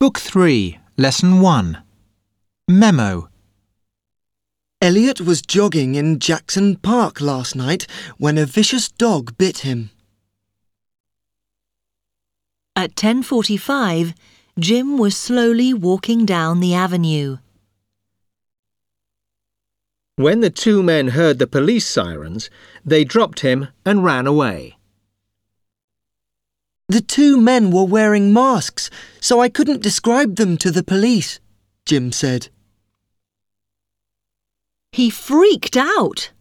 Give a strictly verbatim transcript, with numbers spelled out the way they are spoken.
Book three, Lesson one. Memo. Elliot was jogging in Jackson Park last night when a vicious dog bit him. At ten forty-five, Jim was slowly walking down the avenue. When the two men heard the police sirens, they dropped him and ran away. The two men were wearing masks, so I couldn't describe them to the police, Jim said. He freaked out.